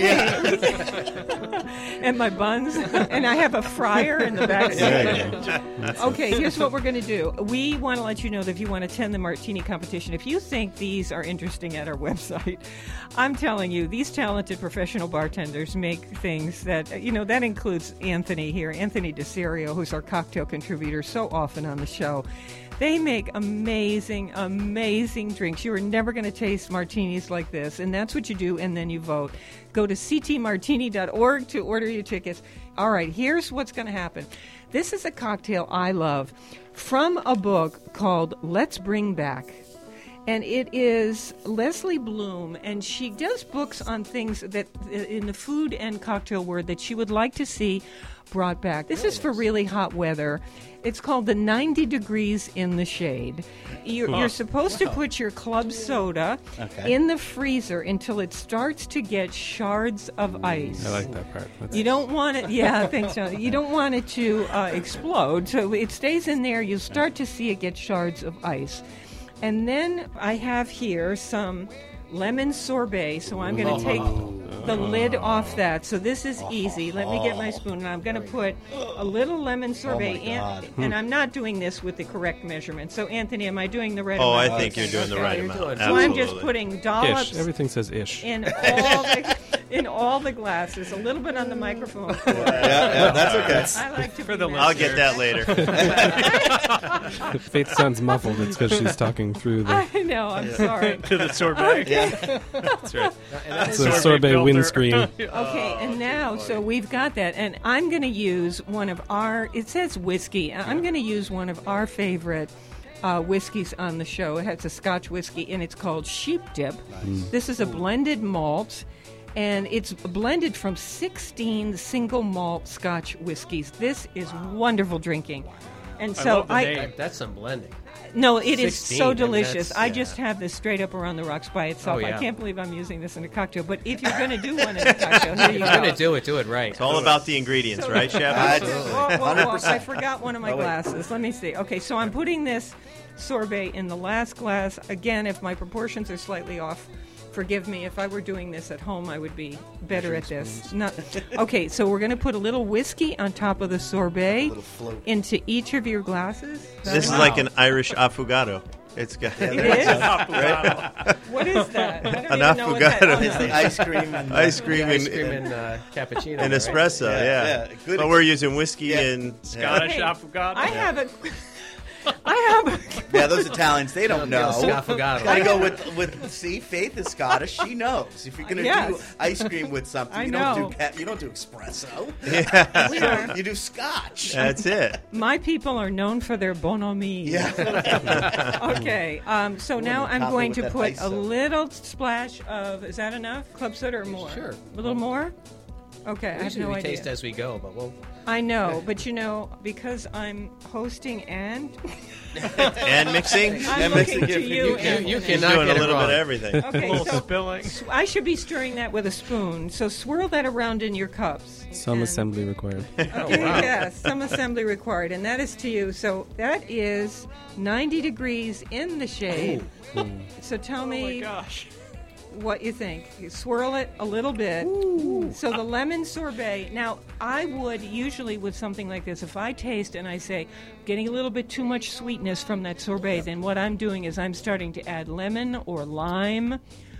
And my buns, and I have a fryer in the back seat. Okay, here's what we're going to do. We want to let you know that if you want to attend the martini competition, if you think these are interesting at our website, I'm telling you, these talented professional bartenders make things that, that includes Anthony here, Anthony DeSerio, who's our cocktail contributor so often on the show. They make amazing, amazing drinks. You are never going to taste martinis like this, and that's what you do, and then you vote. Go to ctmartini.org to order your tickets. All right, here's what's going to happen. This is a cocktail I love from a book called Let's Bring Back. And it is Leslie Bloom, and she does books on things that in the food and cocktail world that she would like to see brought back. This is for really hot weather. It's called the 90 Degrees in the Shade. You're supposed to put your club soda in the freezer until it starts to get shards of ice. I like that part. You don't want it, yeah, thanks, John. You don't want it to explode, so it stays in there. You'll start to see it get shards of ice. And then I have here some lemon sorbet, so I'm going to take the lid off that. So this is easy. Let me get my spoon, and I'm going to put a little lemon sorbet. And I'm not doing this with the correct measurement. So, Anthony, am I doing the right amount? I think you're doing the right amount. So I'm just putting dollops. Ish. Everything says ish. In all the glasses, a little bit on the microphone. Yeah, that's okay. I like to For the I'll get that later. Faith sounds muffled. It's because she's talking through the... I know, I'm sorry. To the sorbet. Yeah. That's right. It's a sorbet filter. windscreen. Okay, and now, so we've got that, and I'm going to use one of our, it says whiskey, I'm going to use one of our favorite whiskeys on the show. It has a Scotch whiskey, and it's called Sheep Dip. This is a blended malt, and it's blended from 16 single malt Scotch whiskeys. This is wonderful drinking. And so love the name. That's some blending. No, it is 16, so I mean, delicious. that's- I just have this straight up around the rocks by itself. Oh, yeah. I can't believe I'm using this in a cocktail. But if you're going to do one in a cocktail, here you If you're going go. to do it right. It's all about the ingredients, right, Chef? Absolutely. Whoa, I forgot one of my glasses. Let me see. Okay, so I'm putting this sorbet in the last glass. Again, if my proportions are slightly off, forgive me. If I were doing this at home, I would be better at this. Okay, so we're going to put a little whiskey on top of the sorbet into each of your glasses. This is like an Irish affogato. It's got It is? What is that? I don't An even know what that affogato. It's the ice cream and ice cream Ice and, cream and cappuccino. and right? espresso. Yeah. Good But we're using whiskey and Scottish Hey, affogato. I have a... Yeah, those Italians, they don't know. Scaffogato. Gotta go with. See, Faith is Scottish. She knows. If you're gonna Yes. do ice cream with something, I you know. don't do espresso. We are. You do Scotch. that's it. My people are known for their bonhomie. Yeah. Okay, so now I'm top it going with to that put ice a soap. little splash of, is that enough? Club soda or more? Sure. A little more? Okay, I have Usually no we idea. taste as we go, but we'll... I know, but you know, because I'm hosting and And mixing. I'm looking to you. and- You She's cannot doing a get it little wrong. bit of everything. Okay, little so spilling. I should be stirring that with a spoon. So swirl that around in your cups. Some And- assembly required. Yes, some assembly required, and that is to you. So that is 90 degrees in the shade. So tell Oh my me gosh. what you think. You swirl it a little bit. So the lemon sorbet. Now, I would usually with something like this, if I taste and I say, getting a little bit too much sweetness from that sorbet, then what I'm doing is I'm starting to add lemon or lime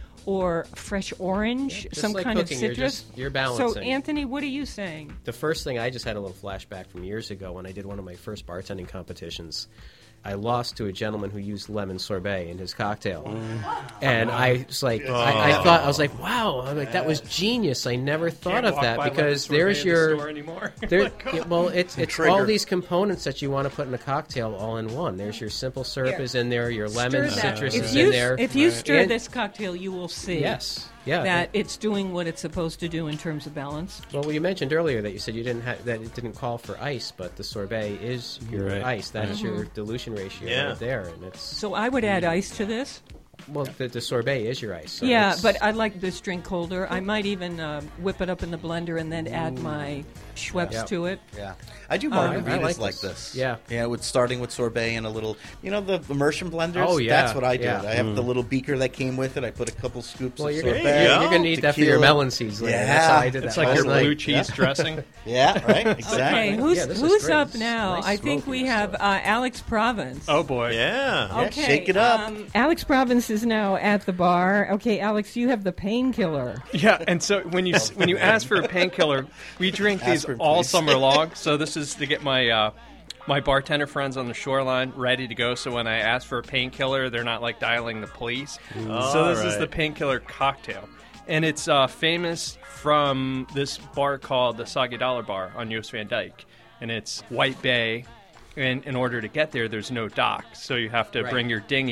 or fresh orange, Just some like kind cooking, of you're citrus. you're balancing. So, Anthony, what are you saying? The first thing, I just had a little flashback from years ago when I did one of my first bartending competitions. I lost to a gentleman who used lemon sorbet in his cocktail, and I was like, I was like, wow, I'm like, that was genius. I never thought Can't of walk that by because lemon there's sorbet in the store your anymore. there. Well, it's Trigger. all these components that you want to put in a cocktail all in one. There's your simple syrup Here. is in there, your lemon Stir that. citrus If is you, in there. If you stir And- this cocktail, you will see yes, yeah, that it's doing what it's supposed to do in terms of balance. Well, you mentioned earlier that you said you didn't that it didn't call for ice, but the sorbet is your Right. ice. That's your dilution ratio Yeah. right there, and it's So I would add ice to this. well, the sorbet is your ice. So Yeah, it's- but I like this drink colder. I might even whip it up in the blender and then add my Schweppes Yeah. to it. Yeah, I do I margaritas like like this. this. Yeah. with starting with sorbet and a little, the immersion blenders. Oh, yeah, that's what I did. yeah. I have the little beaker that came with it. I put a couple scoops well, of you're sorbet. gonna, need that for your tequila. melon seeds later. Yeah. That's how I did that. It's like last your night. blue cheese dressing. Yeah, right. Exactly. Okay, Yeah, this is who's great. up It's now? nice I think we smoking have stuff. Alex Province. Oh boy. Yeah. Yeah, Okay, shake it up. Alex Province is now at the bar. Okay, Alex, you have the painkiller. Yeah, and so when you ask for a painkiller, we drink these Aspirin, all please. summer long. So this is to get my my bartender friends on the shoreline ready to go. So when I ask for a painkiller, they're not like dialing the police. So this is right. the painkiller cocktail, and it's famous from this bar called the Soggy Dollar Bar on Joost Van Dyke, and it's White Bay. And in order to get there, there's no dock, so you have to Right. bring your dinghy.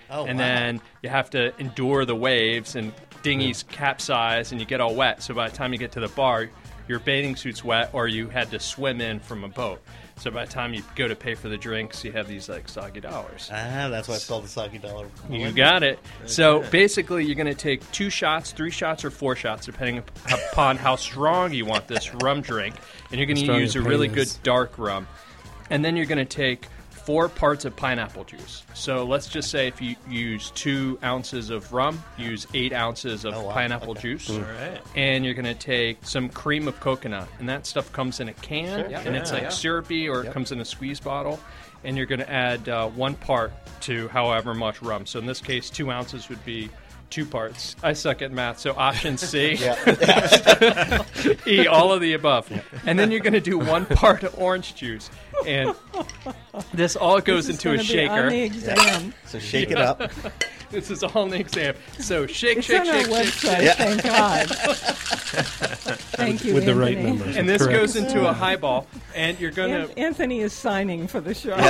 Oh, and wow. then you have to endure the waves, and dinghies capsize, and you get all wet. So by the time you get to the bar, your bathing suit's wet, or you had to swim in from a boat. So by the time you go to pay for the drinks, you have these like soggy dollars. That's why it's called the soggy dollar. You got it. So basically, you're going to take 2 shots, 3 shots, or 4 shots, depending upon how strong you want this rum drink. And you're going to Strong use a your really pain good is. dark rum. And then you're going to take 4 parts of pineapple juice. So let's just say if you use 2 ounces of rum, use 8 ounces of pineapple juice. All right. And you're going to take some cream of coconut. And that stuff comes in a can, and it's like syrupy, or it comes in a squeeze bottle. And you're going to add 1 part to however much rum. So in this case, 2 ounces would be 2 parts. I suck at math, so option C. E, all of the above. And then you're going to do 1 part of orange juice. And this all goes into a This is gonna be shaker. on the exam. So shake it up. This is all in the exam. So shake, It's shake, on our shake, shake, website, shake. thank God. Thank you, With the right Anthony. numbers. And this Correct. goes into a highball. And you're going to... Anthony is signing for the show.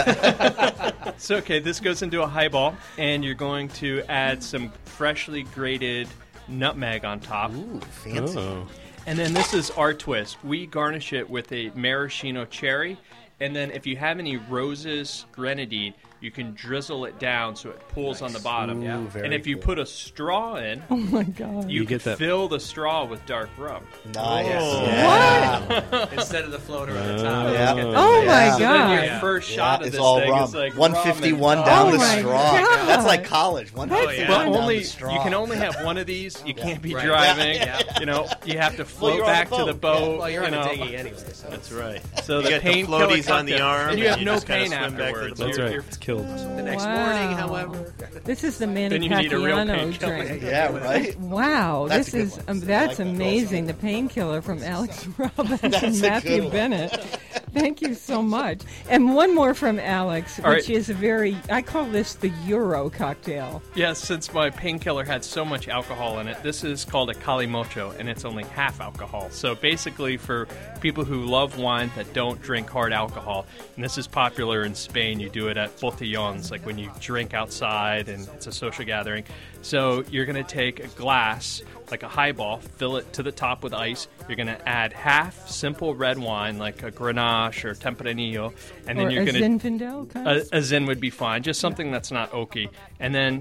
So, okay, this goes into a highball, and you're going to add some freshly grated nutmeg on top. Ooh, fancy. Oh. And then this is our twist. We garnish it with a maraschino cherry, and then if you have any roses grenadine, you can drizzle it down so it pools on the bottom. Ooh, very And if you cool. put a straw in, Oh my God. you can get that- fill the straw with dark rum. Nice. Oh. Yeah. Instead of the floater on the top. Yeah. Get the- Oh my Yeah. So then your God. first shot of it's this all thing rum. is like 151 rum down Oh the my straw. God. That's like college. 151 But down only the straw. you can only have one of these. You can't be Right. driving. Yeah. You know, you have to Well, float you're on back the to the boat. boat. Well, you're you on a know. dinghy anyway. So. That's right. So You the get the painkiller floaties on the cocktail. arm, and you have and no just kinda pain swim back to the afterwards. boat. That's You're- right. It's killed. The next Wow. morning, however, This is the Manny Then you need a real Pacquiao painkiller. drink. Yeah, right? Wow, That's a this good is one. I that's like that. amazing. The painkiller from Alex Robbins That's and a Matthew good one. Bennett. Thank you so much. And one more from Alex, All which right. is a very, I call this the Euro cocktail. Yes, since my painkiller had so much alcohol in it, this is called a calimocho, and it's only half alcohol. So basically, for people who love wine that don't drink hard alcohol, and this is popular in Spain, you do it at botellones, like when you drink outside and it's a social gathering. So you're going to take a glass, like a highball, fill it to the top with ice. You're going to add half simple red wine, like a Grenache or Tempranillo, and then Or you're a going to... Zinfandel kind of? A Zin would be fine, just something that's not oaky. And then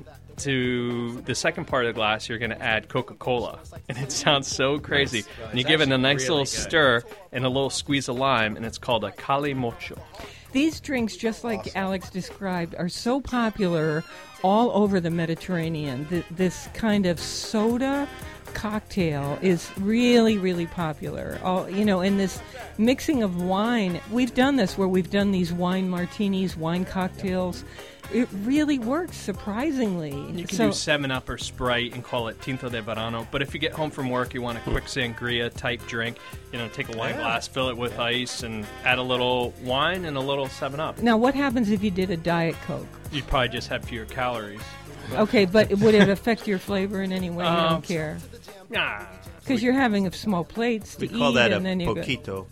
to the second part of the glass, you're going to add Coca-Cola. And it sounds so crazy. And you give it a nice really little good. stir and a little squeeze of lime, and it's called a calimocho. These drinks, just like Alex described, are so popular all over the Mediterranean. This kind of soda cocktail is really, really popular. In this mixing of wine, we've done this where we've done these wine martinis, wine cocktails. It really works, surprisingly. You can do 7-Up or Sprite and call it Tinto de Verano. But if you get home from work, you want a quick sangria type drink, take a wine glass, fill it with ice, and add a little wine and a little 7-Up. Now, what happens if you did a Diet Coke? You'd probably just have fewer calories. Okay, but would it affect your flavor in any way? You Um, don't care. Nah. Because you're having small plates to We call eat, that and then a you go... poquito.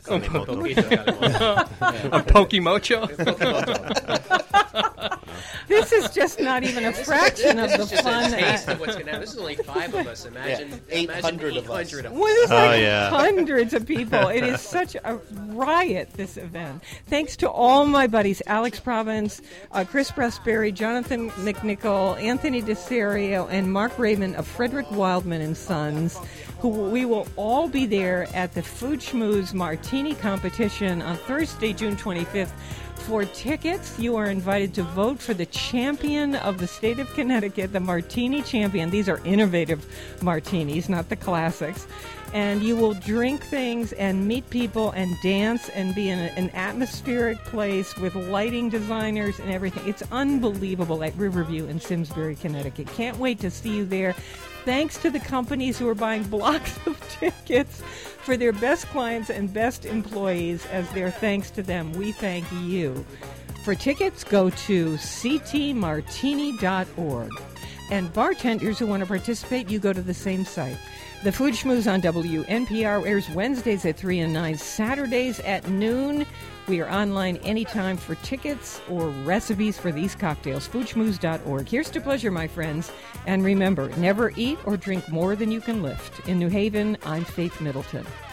A Pokimocho? This is just not even a fraction of the It's just fun. a taste of what's going to happen. This is only 5 of us. Imagine 800 of us. 800 of us. Well, there's like yeah. hundreds of people. It is such a riot, this event. Thanks to all my buddies, Alex Province, Chris Prosperi, Jonathan McNichol, Anthony DeSerio, and Mark Raven of Frederick Wildman and Sons, who we will all be there at the Food Schmooze Martini competition on Thursday, June 25th. For tickets, you are invited to vote for the champion of the state of Connecticut, the Martini Champion. These are innovative martinis, not the classics. And you will drink things and meet people and dance and be in an atmospheric place with lighting designers and everything. It's unbelievable at Riverview in Simsbury, Connecticut. Can't wait to see you there. Thanks to the companies who are buying blocks of tickets for their best clients and best employees. As their thanks to them, we thank you. For tickets, go to ctmartini.org. And bartenders who want to participate, you go to the same site. The Food Schmooze on WNPR airs Wednesdays at 3 and 9, Saturdays at noon. We are online anytime for tickets or recipes for these cocktails. Foodschmooze.org. Here's to pleasure, my friends. And remember, never eat or drink more than you can lift. In New Haven, I'm Faith Middleton.